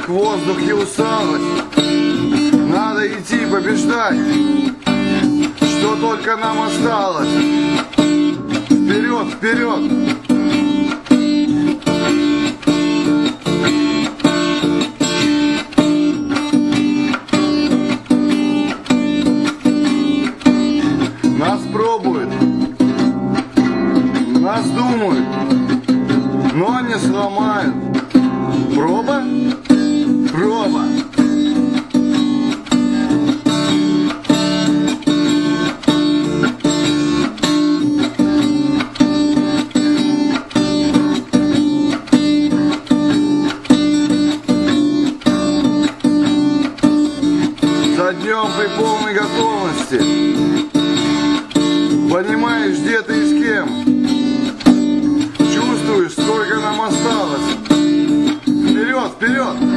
их в воздухе усталость. Надо идти побеждать, что только нам осталось. Вперед, вперед! Нас пробуют, нас думают, но не сломают. Проба? Проба! За днем при полной готовности. Понимаешь, где ты и с кем. Чувствуешь, сколько нам осталось. Вперед, вперед!